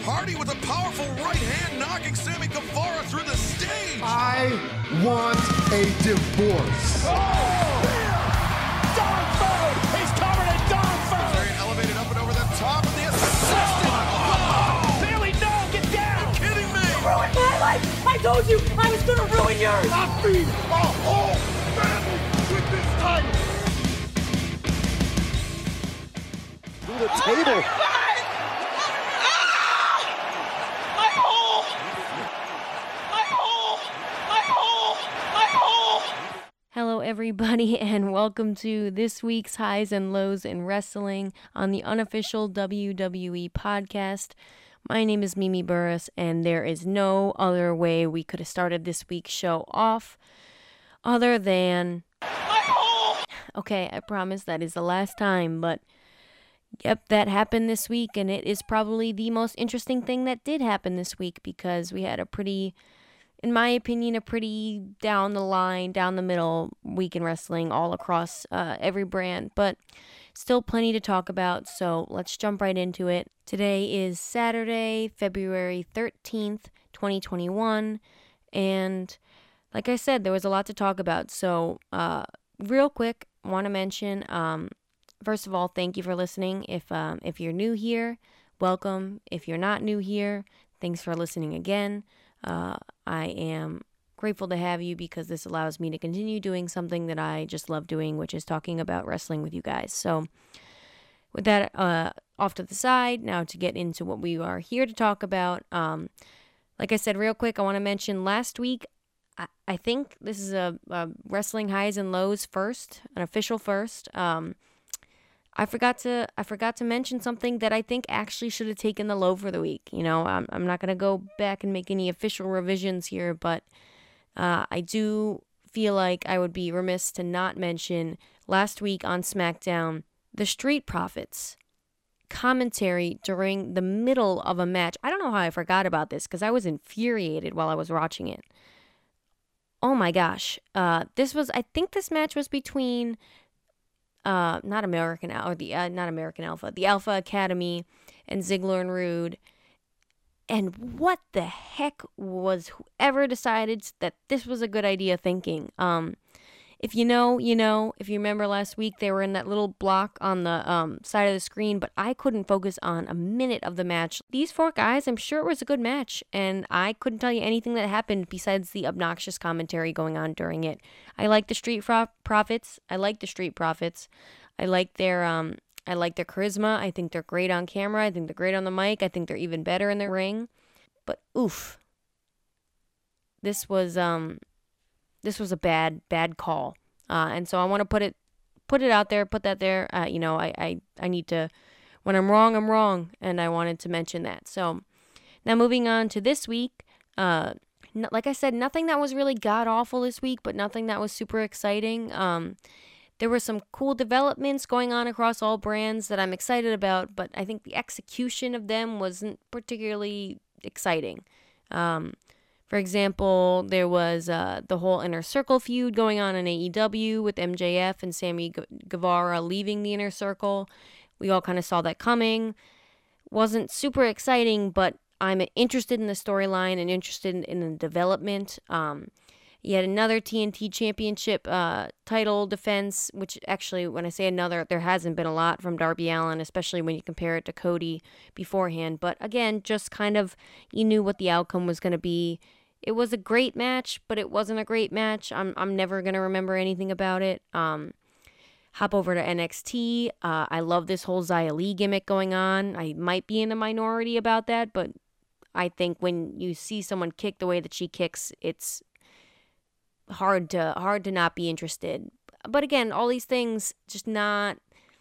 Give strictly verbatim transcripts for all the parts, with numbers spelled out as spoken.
Hardy with a powerful right hand knocking Sammy Guevara through the stage. I want a divorce. Oh! Dog food! He's covered in dog food! Very elevated up and over the top of the assistant. Oh! Bailey, no! Get down! Are you kidding me? You ruined my life! I told you I was gonna ruin yours! I feed a whole family with this title. Through the table. Hello, everybody, and welcome to this week's Highs and Lows in Wrestling on the unofficial W W E podcast. My name is Mimi Burris, and there is no other way we could have started this week's show off other than... Okay, I promise that is the last time, but yep, that happened this week, and it is probably the most interesting thing that did happen this week because we had a pretty... in my opinion, a pretty down the line, down the middle week in wrestling all across uh, every brand, but still plenty to talk about, so let's jump right into it. Today is Saturday, February thirteenth, twenty twenty-one, and like I said, there was a lot to talk about, so uh, real quick, want to mention, um, first of all, thank you for listening. If, um, if you're new here, welcome. If you're not new here, thanks for listening again. Uh, I am grateful to have you because this allows me to continue doing something that I just love doing, which is talking about wrestling with you guys. So with that uh, off to the side, now to get into what we are here to talk about. Um, like I said, real quick, I want to mention last week, I, I think this is a, a wrestling highs and lows first, an official first. Um, I forgot to I forgot to mention something that I think actually should have taken the low for the week. You know, I'm I'm not gonna go back and make any official revisions here, but uh, I do feel like I would be remiss to not mention last week on SmackDown the Street Profits commentary during the middle of a match. I don't know how I forgot about this because I was infuriated while I was watching it. Oh my gosh, uh, this was I think this match was between. Uh, not American or the uh, not American Alpha, the Alpha Academy, and Ziggler and Rude. And what the heck was whoever decided that this was a good idea thinking? Um, if you know, you know. If you remember last week, they were in that little block on the um side of the screen, but I couldn't focus on a minute of the match. These four guys, I'm sure it was a good match, and I couldn't tell you anything that happened besides the obnoxious commentary going on during it. I like the Street Pro- Profits. I like the Street Profits. I like their um. I like their charisma. I think they're great on camera. I think they're great on the mic. I think they're even better in the ring. But oof, this was um. This was a bad, bad call, uh, and so I want to put it, put it out there, put that there. Uh, you know, I, I, I need to, when I'm wrong, I'm wrong, and I wanted to mention that. So, now moving on to this week. Uh, n- like I said, nothing that was really god awful this week, but nothing that was super exciting. Um, there were some cool developments going on across all brands that I'm excited about, but I think the execution of them wasn't particularly exciting. Um. For example, there was uh, the whole Inner Circle feud going on in A E W with M J F and Sammy Gu- Guevara leaving the Inner Circle. We all kind of saw that coming. Wasn't super exciting, but I'm interested in the storyline and interested in, in the development. Um, you had another T N T Championship uh, title defense, which actually, when I say another, there hasn't been a lot from Darby Allin, especially when you compare it to Cody beforehand. But again, just kind of, you knew what the outcome was going to be. It was a great match, but it wasn't a great match. I'm I'm never going to remember anything about it. Um, hop over to N X T. Uh, I love this whole Xia Li gimmick going on. I might be in the minority about that, but I think when you see someone kick the way that she kicks, it's hard to hard to not be interested. But again, all these things just not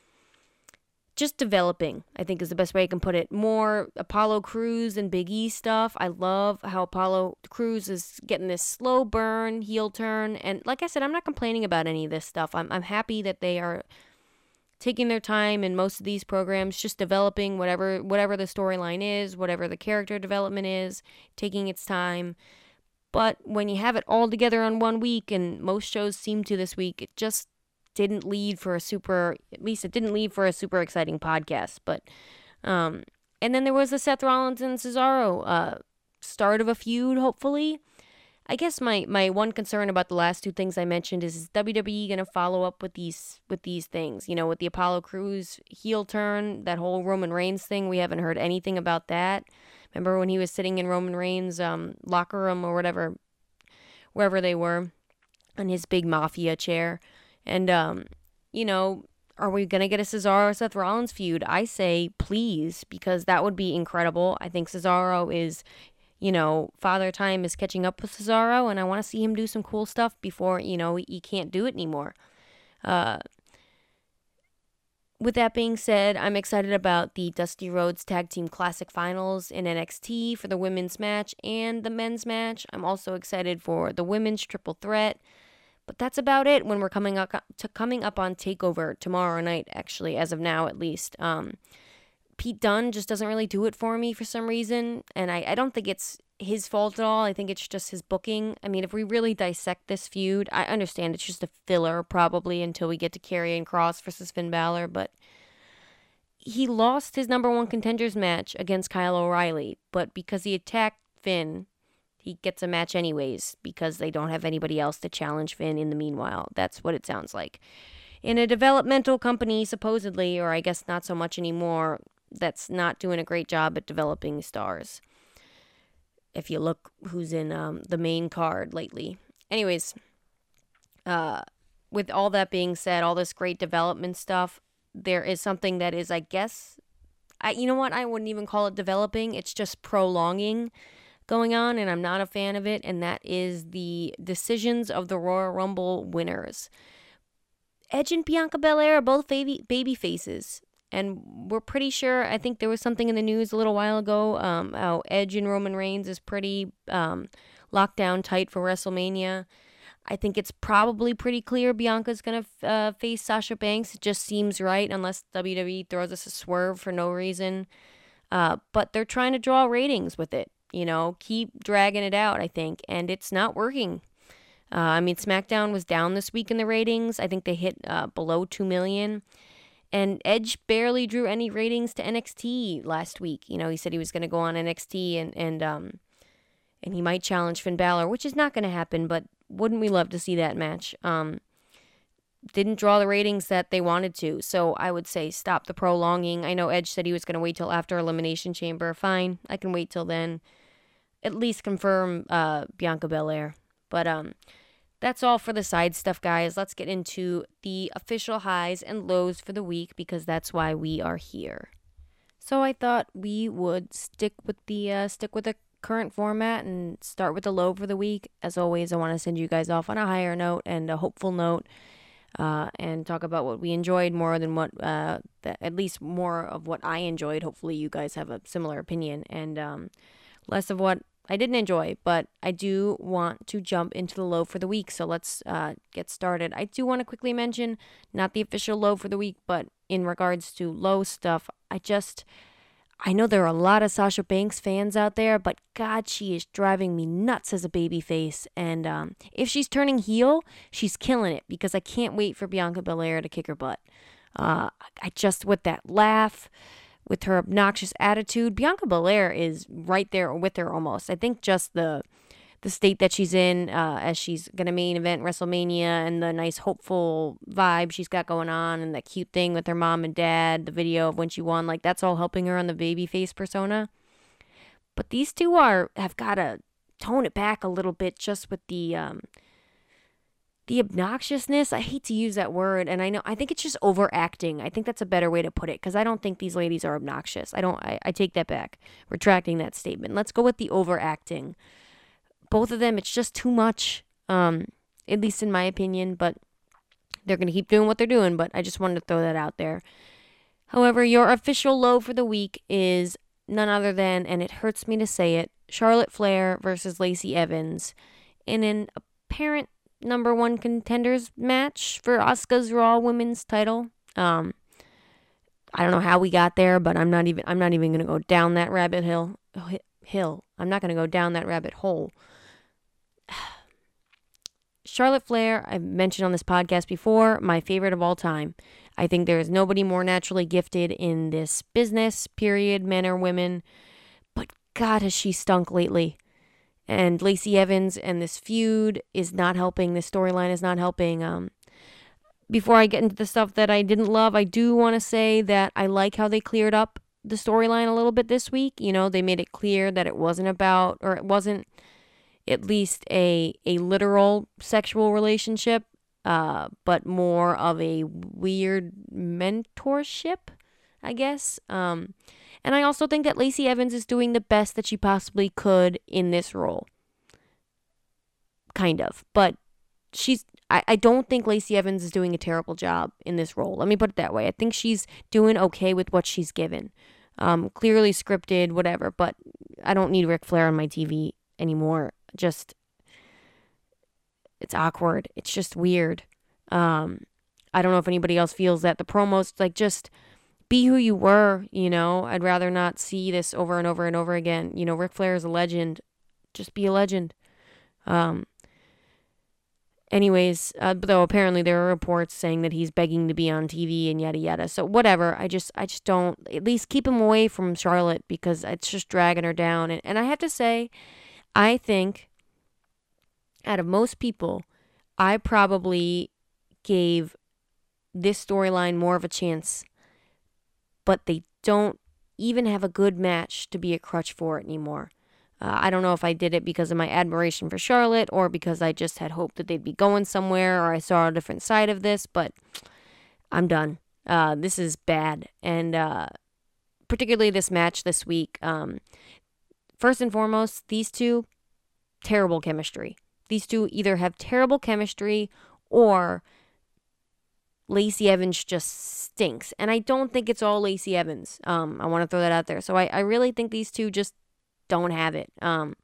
just developing, I think is the best way I can put it. More Apollo Crews and Big E stuff. I love how Apollo Crews is getting this slow burn, heel turn. And like I said, I'm not complaining about any of this stuff. I'm I'm happy that they are taking their time in most of these programs, just developing whatever whatever the storyline is, whatever the character development is, taking its time. But when you have it all together on one week, and most shows seem to this week, it just didn't lead for a super, at least it didn't lead for a super exciting podcast. But um, And then there was the Seth Rollins and Cesaro uh, start of a feud, hopefully. I guess my, my one concern about the last two things I mentioned is, is W W E going to follow up with these with these things? You know, with the Apollo Crews heel turn, that whole Roman Reigns thing, we haven't heard anything about that. Remember when he was sitting in Roman Reigns' um, locker room or whatever, wherever they were, on his big mafia chair? And, um, you know, are we going to get a Cesaro-Seth Rollins feud? I say please, because that would be incredible. I think Cesaro is... You know, Father Time is catching up with Cesaro, and I want to see him do some cool stuff before, you know, he can't do it anymore. Uh, with that being said, I'm excited about the Dusty Rhodes Tag Team Classic Finals in N X T for the women's match and the men's match. I'm also excited for the women's triple threat. But that's about it when we're coming up to coming up on TakeOver tomorrow night, actually, as of now at least. Um... Pete Dunne just doesn't really do it for me for some reason, and I, I don't think it's his fault at all. I think it's just his booking. I mean, if we really dissect this feud, I understand it's just a filler probably until we get to Karrion Kross versus Finn Balor, but he lost his number one contenders match against Kyle O'Reilly, but because he attacked Finn, he gets a match anyways because they don't have anybody else to challenge Finn in the meanwhile. That's what it sounds like. In a developmental company, supposedly, or I guess not so much anymore, that's not doing a great job at developing stars. If you look who's in um, the main card lately. Anyways, uh, with all that being said, all this great development stuff, there is something that is, I guess, I, you know what, I wouldn't even call it developing. It's just prolonging going on, and I'm not a fan of it, and that is the decisions of the Royal Rumble winners. Edge and Bianca Belair are both baby, baby faces. And we're pretty sure, I think there was something in the news a little while ago, um, how Edge and Roman Reigns is pretty um, locked down tight for WrestleMania. I think it's probably pretty clear Bianca's going to uh, face Sasha Banks. It just seems right, unless W W E throws us a swerve for no reason. Uh, but they're trying to draw ratings with it, you know, keep dragging it out, I think, and it's not working. Uh, I mean, SmackDown was down this week in the ratings. I think they hit uh, below two million. And Edge barely drew any ratings to N X T last week. You know, he said he was going to go on N X T and and um and he might challenge Finn Balor, which is not going to happen, but wouldn't we love to see that match? Um, didn't draw the ratings that they wanted to, so I would say stop the prolonging. I know Edge said he was going to wait till after Elimination Chamber. Fine, I can wait till then. At least confirm uh, Bianca Belair. But um. That's all for the side stuff, guys. Let's get into the official highs and lows for the week because that's why we are here. So I thought we would stick with the uh, stick with the current format and start with the low for the week. As always, I want to send you guys off on a higher note and a hopeful note, uh, and talk about what we enjoyed more than what, uh, the, at least more of what I enjoyed. Hopefully, you guys have a similar opinion, and um, less of what I didn't enjoy, but I do want to jump into the low for the week, so let's uh, get started. I do want to quickly mention, not the official low for the week, but in regards to low stuff, I just, I know there are a lot of Sasha Banks fans out there, but God, she is driving me nuts as a babyface, and um, if she's turning heel, she's killing it, because I can't wait for Bianca Belair to kick her butt. Uh, I just, with that laugh, with her obnoxious attitude, Bianca Belair is right there with her almost. I think just the the state that she's in uh, as she's going to main event WrestleMania and the nice hopeful vibe she's got going on and that cute thing with her mom and dad, the video of when she won, like that's all helping her on the babyface persona. But these two are have got to tone it back a little bit just with the um, the obnoxiousness. I hate to use that word, and I know I think it's just overacting. I think that's a better way to put it, because I don't think these ladies are obnoxious. I don't. I, I take that back, retracting that statement. Let's go with the overacting. Both of them, it's just too much, um, at least in my opinion. But they're gonna keep doing what they're doing. But I just wanted to throw that out there. However, your official low for the week is none other than, and it hurts me to say it, Charlotte Flair versus Lacey Evans in an apparent number one contenders match for Asuka's Raw Women's title. Um, I don't know how we got there, but I'm not even I'm not even gonna go down that rabbit hill. Hill. I'm not gonna go down that rabbit hole. Charlotte Flair, I've mentioned on this podcast before, my favorite of all time. I think there is nobody more naturally gifted in this business, period, men or women. But God, has she stunk lately. And Lacey Evans and this feud is not helping. This storyline is not helping. Um, before I get into the stuff that I didn't love, I do want to say that I like how they cleared up the storyline a little bit this week. You know, they made it clear that it wasn't about, or it wasn't at least a a literal sexual relationship, uh, but more of a weird mentorship, I guess. Um, and I also think that Lacey Evans is doing the best that she possibly could in this role. Kind of. But she's, I, I don't think Lacey Evans is doing a terrible job in this role. Let me put it that way. I think she's doing okay with what she's given. Um, clearly scripted, whatever, but I don't need Ric Flair on my T V anymore. Just, it's awkward. It's just weird. Um, I don't know if anybody else feels that. The promos, like, just be who you were, you know. I'd rather not see this over and over and over again. You know, Ric Flair is a legend. Just be a legend. Um, anyways, uh, though apparently there are reports saying that he's begging to be on T V and yada yada. So whatever. I just, I just don't, at least keep him away from Charlotte because it's just dragging her down. And, and I have to say, I think out of most people, I probably gave this storyline more of a chance, but they don't even have a good match to be a crutch for it anymore. Uh, I don't know if I did it because of my admiration for Charlotte or because I just had hoped that they'd be going somewhere or I saw a different side of this, but I'm done. Uh, this is bad. And uh, particularly this match this week. Um, first and foremost, these two, terrible chemistry. These two either have terrible chemistry or Lacey Evans just stinks. And I don't think it's all Lacey Evans. Um, I want to throw that out there. So I, I really think these two just don't have it. Um,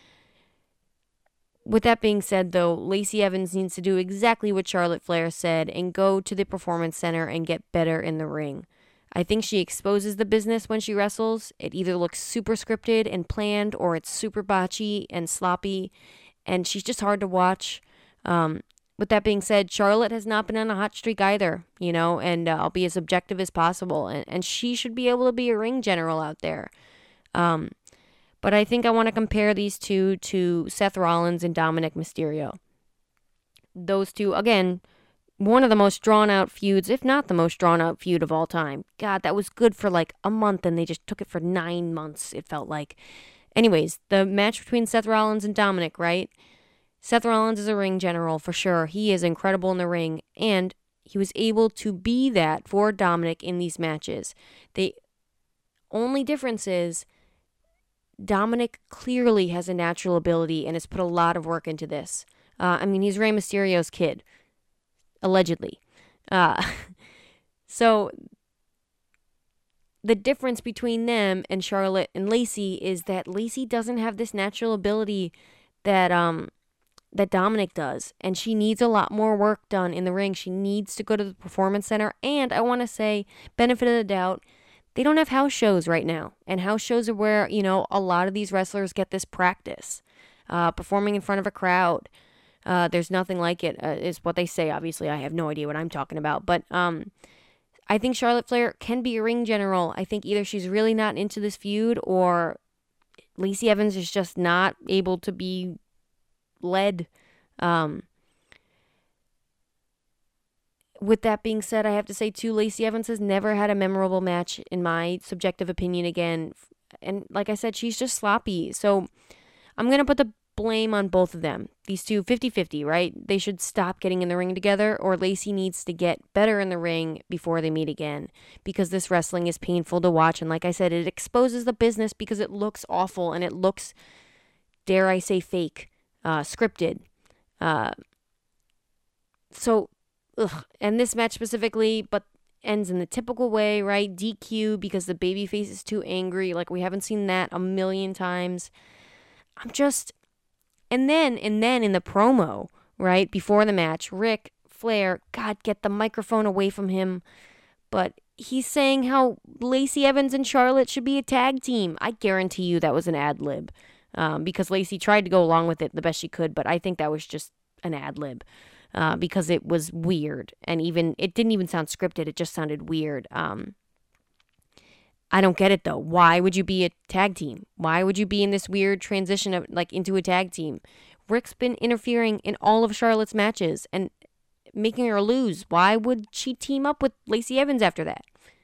with that being said, though, Lacey Evans needs to do exactly what Charlotte Flair said and go to the Performance Center and get better in the ring. I think she exposes the business when she wrestles. It either looks super scripted and planned or it's super botchy and sloppy, and she's just hard to watch. Um, with that being said, Charlotte has not been on a hot streak either, you know, and uh, I'll be as objective as possible, and, and she should be able to be a ring general out there. Um, but I think I want to compare these two to Seth Rollins and Dominic Mysterio. Those two, again, one of the most drawn-out feuds, if not the most drawn-out feud of all time. God, that was good for like a month, and they just took it for nine months, it felt like. Anyways, the match between Seth Rollins and Dominic, right? Seth Rollins is a ring general for sure. He is incredible in the ring, and he was able to be that for Dominic in these matches. The only difference is Dominic clearly has a natural ability and has put a lot of work into this. Uh, I mean, he's Rey Mysterio's kid, allegedly. Uh, so the difference between them and Charlotte and Lacey is that Lacey doesn't have this natural ability that um that Dominic does, and she needs a lot more work done in the ring. She needs to go to the Performance Center, and I want to say, benefit of the doubt, they don't have house shows right now, and house shows are where, you know, a lot of these wrestlers get this practice, uh, performing in front of a crowd. Uh, there's nothing like it, uh, is what they say. Obviously, I have no idea what I'm talking about, but um, I think Charlotte Flair can be a ring general. I think either she's really not into this feud, or Lacey Evans is just not able to be led. Um, with that being said, I have to say too, Lacey Evans has never had a memorable match in my subjective opinion again. And like I said, she's just sloppy. So I'm going to put the blame on both of them. These two, fifty-fifty, right? They should stop getting in the ring together, or Lacey needs to get better in the ring before they meet again, because this wrestling is painful to watch. And like I said, it exposes the business because it looks awful and it looks, dare I say, fake. Uh, scripted. Uh, so, ugh. And this match specifically, but ends in the typical way, right? D Q because the babyface is too angry. Like, we haven't seen that a million times. I'm just... And then, and then in the promo, right, before the match, Ric Flair, God, get the microphone away from him. But he's saying how Lacey Evans and Charlotte should be a tag team. I guarantee you that was an ad-lib. Um, because Lacey tried to go along with it the best she could, but I think that was just an ad-lib. uh, because it was weird. And even, it didn't even sound scripted. It just sounded weird. Um, I don't get it, though. Why would you be a tag team? Why would you be in this weird transition of, like, into a tag team? Rick's been interfering in all of Charlotte's matches and making her lose. Why would she team up with Lacey Evans after that?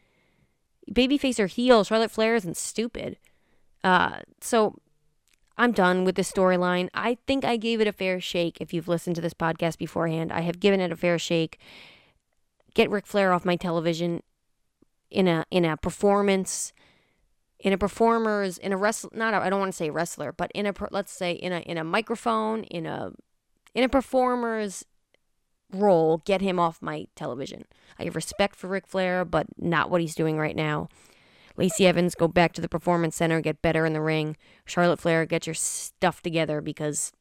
Babyface or heel, Charlotte Flair isn't stupid. Uh, so I'm done with this storyline. I think I gave it a fair shake. If you've listened to this podcast beforehand, I have given it a fair shake. Get Ric Flair off my television in a in a performance, in a performer's, in a wrestler. Not a, I don't want to say wrestler, but in a let's say in a in a microphone, in a in a performer's role. Get him off my television. I have respect for Ric Flair, but not what he's doing right now. Lacey Evans, go back to the Performance Center, get better in the ring. Charlotte Flair, get your stuff together because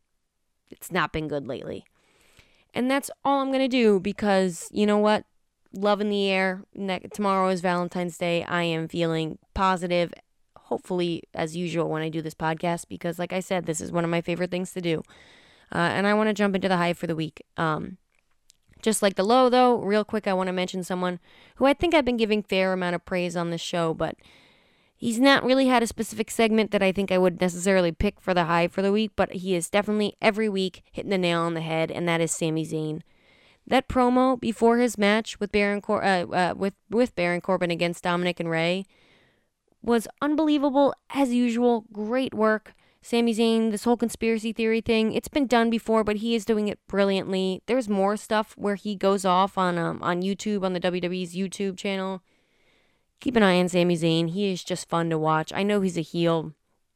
it's not been good lately. And that's all I'm going to do because, you know what? Love in the air. Ne- tomorrow is Valentine's Day. I am feeling positive, hopefully, as usual when I do this podcast because, like I said, this is one of my favorite things to do. Uh, and I want to jump into the high for the week. Um, Just like the low, though, real quick, I want to mention someone who I think I've been giving fair amount of praise on this show, but he's not really had a specific segment that I think I would necessarily pick for the high for the week, but he is definitely every week hitting the nail on the head, and that is Sami Zayn. That promo before his match with Baron Cor- uh, uh, with with Baron Corbin against Dominic and Rey was unbelievable as usual. Great work. Sami Zayn, this whole conspiracy theory thing, it's been done before, but he is doing it brilliantly. There's more stuff where he goes off on um on YouTube, on the W W E's YouTube channel. Keep an eye on Sami Zayn. He is just fun to watch. I know he's a heel,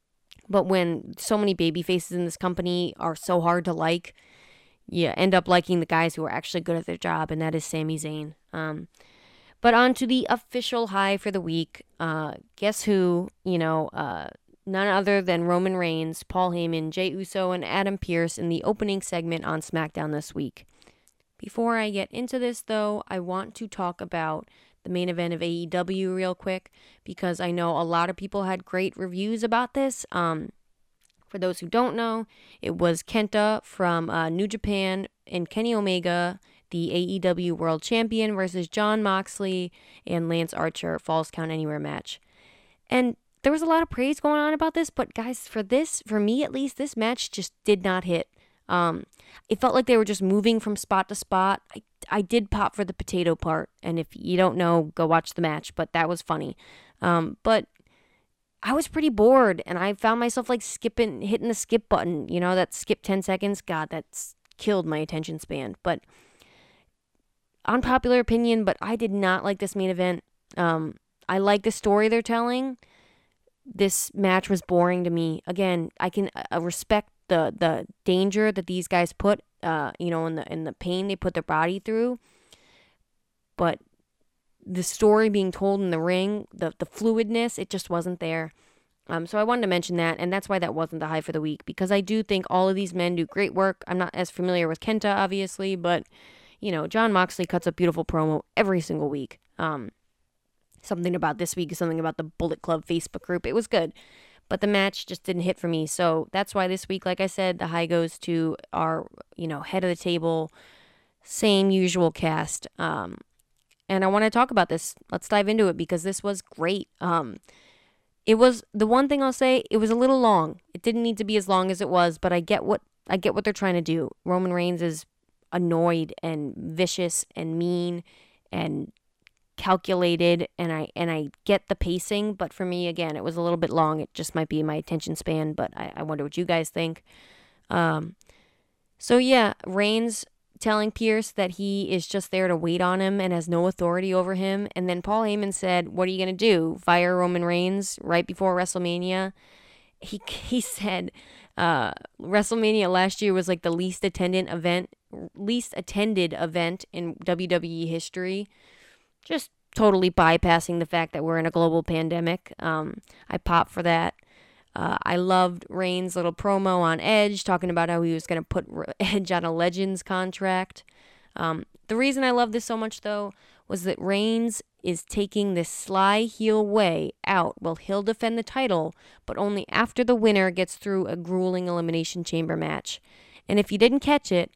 but when so many baby faces in this company are so hard to like, you end up liking the guys who are actually good at their job, and that is Sami Zayn. Um, but on to the official high for the week. Uh, guess who, you know, uh, none other than Roman Reigns, Paul Heyman, Jey Uso, and Adam Pearce in the opening segment on SmackDown this week. Before I get into this, though, I want to talk about the main event of A E W real quick, because I know a lot of people had great reviews about this. Um, for those who don't know, it was Kenta from uh, New Japan and Kenny Omega, the A E W World Champion, versus Jon Moxley and Lance Archer, Falls Count Anywhere match. And there was a lot of praise going on about this, but guys, for this, for me at least, this match just did not hit. Um, it felt like they were just moving from spot to spot. I, I did pop for the potato part, and if you don't know, go watch the match, but that was funny. Um, but I was pretty bored, and I found myself like skipping, hitting the skip button, you know, that skip ten seconds. God, that's killed my attention span. But unpopular opinion, but I did not like this main event. Um, I like the story they're telling. This match was boring to me. Again, I can uh, respect the the danger that these guys put, uh, you know, in the in the pain they put their body through. But the story being told in the ring, the the fluidness, it just wasn't there. Um, so I wanted to mention that, and that's why that wasn't the high for the week, because I do think all of these men do great work. I'm not as familiar with Kenta, obviously, but you know, Jon Moxley cuts a beautiful promo every single week. Um. Something about this week, something about the Bullet Club Facebook group. It was good, but the match just didn't hit for me. So that's why this week, like I said, the high goes to our, you know, head of the table, same usual cast. Um, and I want to talk about this. Let's dive into it because this was great. Um, it was the one thing I'll say. It was a little long. It didn't need to be as long as it was, but I get what I get what they're trying to do. Roman Reigns is annoyed and vicious and mean and calculated, and I and I get the pacing, but for me, again, it was a little bit long. It just might be my attention span, but I, I wonder what you guys think. Um, so yeah, Reigns telling Pearce that he is just there to wait on him and has no authority over him, and then Paul Heyman said, "What are you gonna do? Fire Roman Reigns right before WrestleMania?" He he said, uh, WrestleMania last year was like the least attended event, least attended event in W W E history. Just totally bypassing the fact that we're in a global pandemic. Um, I popped for that. Uh, I loved Reigns' little promo on Edge, talking about how he was going to put Edge on a Legends contract. Um, the reason I love this so much, though, was that Reigns is taking this sly heel way out. Well, he'll defend the title, but only after the winner gets through a grueling Elimination Chamber match. And if you didn't catch it,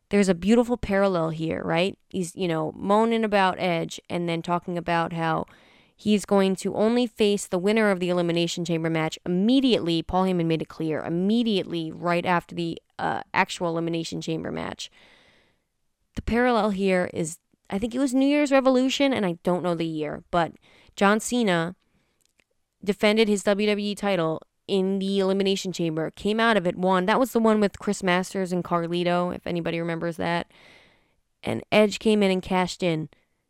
there's a beautiful parallel here, right? He's, you know, moaning about Edge and then talking about how he's going to only face the winner of the Elimination Chamber match immediately. Paul Heyman made it clear, immediately right after the uh, actual Elimination Chamber match. The parallel here is, I think it was New Year's Revolution, and I don't know the year, but John Cena defended his W W E title in the Elimination Chamber, came out of it, won. That was the one with Chris Masters and Carlito, if anybody remembers that. And Edge came in and cashed in.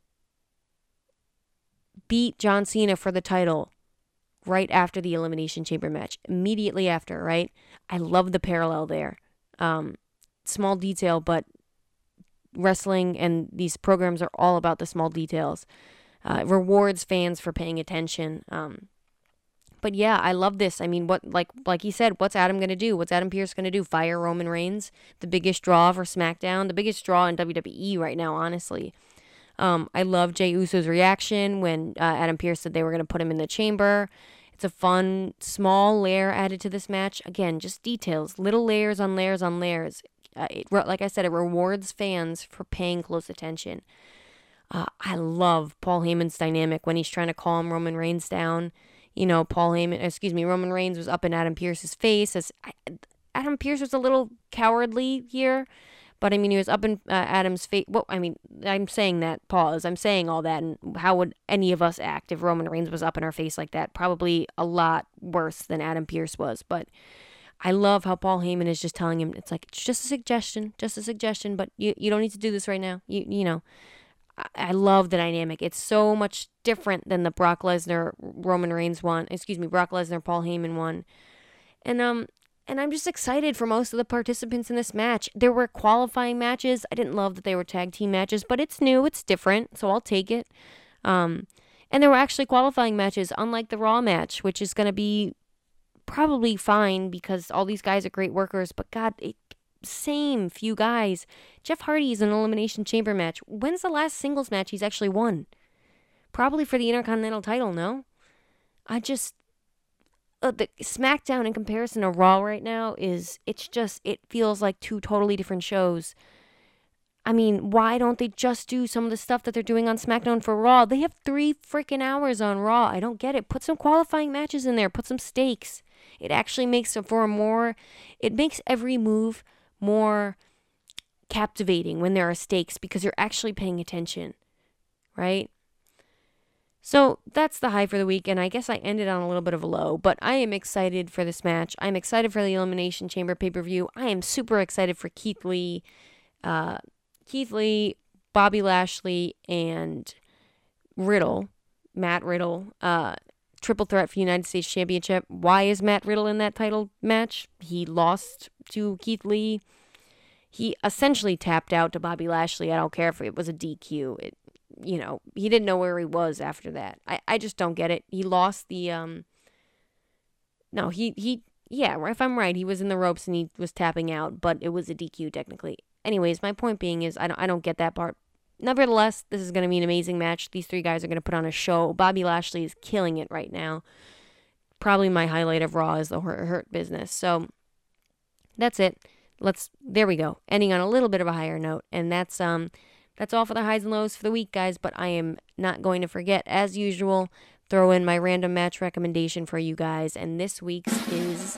Beat John Cena for the title right after the Elimination Chamber match. Immediately after, right? I love the parallel there. Um, small detail, but wrestling and these programs are all about the small details. Uh, it rewards fans for paying attention. Um, but yeah, I love this. I mean, what like like he said, what's Adam gonna do? What's Adam Pearce gonna do? Fire Roman Reigns? The biggest draw for SmackDown, the biggest draw in W W E right now, honestly. Um, I love Jey Uso's reaction when uh, Adam Pearce said they were gonna put him in the chamber. It's a fun, small layer added to this match. Again, just details, little layers on layers on layers. Uh, it, like I said, it rewards fans for paying close attention. Uh, I love Paul Heyman's dynamic when he's trying to calm Roman Reigns down. You know, Paul Heyman, excuse me, Roman Reigns was up in Adam Pearce's face. As I, Adam Pearce was a little cowardly here, but I mean, he was up in uh, Adam's face. Well, I mean, I'm saying that, pause. I'm saying all that, and how would any of us act if Roman Reigns was up in our face like that? Probably a lot worse than Adam Pearce was, but I love how Paul Heyman is just telling him, it's like, it's just a suggestion, just a suggestion, but you, you don't need to do this right now. You you know, I, I love the dynamic. It's so much different than the Brock Lesnar, Roman Reigns one, excuse me, Brock Lesnar, Paul Heyman one. And, um, and I'm just excited for most of the participants in this match. There were qualifying matches. I didn't love that they were tag team matches, but it's new, it's different, so I'll take it. Um, and there were actually qualifying matches, unlike the Raw match, which is going to be probably fine because all these guys are great workers, but God, it, same few guys. Jeff Hardy's an Elimination Chamber match. When's the last singles match he's actually won? Probably for the Intercontinental title, no? I just, uh, the SmackDown in comparison to Raw right now is, it's just, it feels like two totally different shows. I mean, why don't they just do some of the stuff that they're doing on SmackDown for Raw? They have three freaking hours on Raw. I don't get it. Put some qualifying matches in there. Put some stakes. It actually makes it for a more, it makes every move more captivating when there are stakes because you're actually paying attention, right? So that's the high for the week, and I guess I ended on a little bit of a low, but I am excited for this match. I'm excited for the Elimination Chamber pay-per-view. I am super excited for Keith Lee, uh, Keith Lee, Bobby Lashley, and Riddle, Matt Riddle, uh, triple threat for United States Championship. Why is Matt Riddle in that title match? He lost to Keith Lee. He essentially tapped out to Bobby Lashley. I don't care if it was a D Q. It, you know, he didn't know where he was after that. I, I just don't get it. He lost the, um, no, he, he, yeah, if I'm right, he was in the ropes and he was tapping out, but it was a D Q technically. Anyways, my point being is I don't, I don't get that part. Nevertheless, this is going to be an amazing match. These three guys are going to put on a show. Bobby Lashley is killing it right now. Probably my highlight of Raw is the Hurt, hurt Business. So that's it. Let's, there we go. Ending on a little bit of a higher note. And that's um that's all for the highs and lows for the week, guys. But I am not going to forget, as usual, throw in my random match recommendation for you guys. And this week's is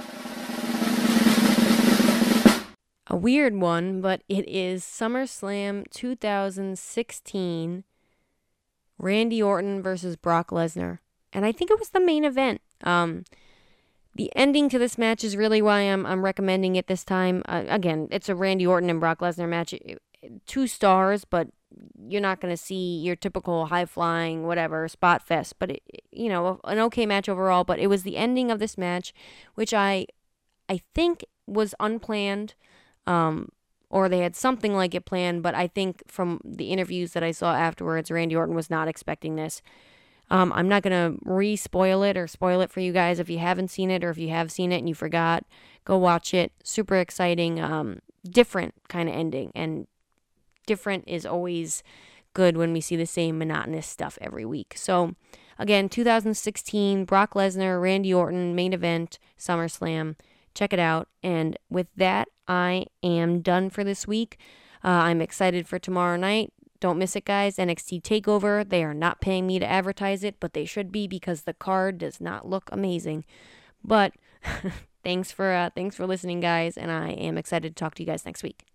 a weird one, but it is SummerSlam two thousand sixteen, Randy Orton versus Brock Lesnar. And I think it was the main event. Um, the ending to this match is really why I'm I'm recommending it this time. Uh, again, it's a Randy Orton and Brock Lesnar match. Two stars, but you're not going to see your typical high-flying, whatever, spot fest. But, it, you know, an okay match overall. But it was the ending of this match, which I, I think was unplanned. Um, or they had something like it planned, but I think from the interviews that I saw afterwards, Randy Orton was not expecting this. Um, I'm not going to re-spoil it or spoil it for you guys if you haven't seen it or if you have seen it and you forgot. Go watch it. Super exciting, um, different kind of ending. And different is always good when we see the same monotonous stuff every week. So, again, two thousand sixteen, Brock Lesnar, Randy Orton, main event, SummerSlam. check it out. And with that, I am done for this week. Uh, I'm excited for tomorrow night. Don't miss it, guys. N X T TakeOver. They are not paying me to advertise it, but they should be because the card does not look amazing. But thanks for uh, thanks for listening, guys, and I am excited to talk to you guys next week.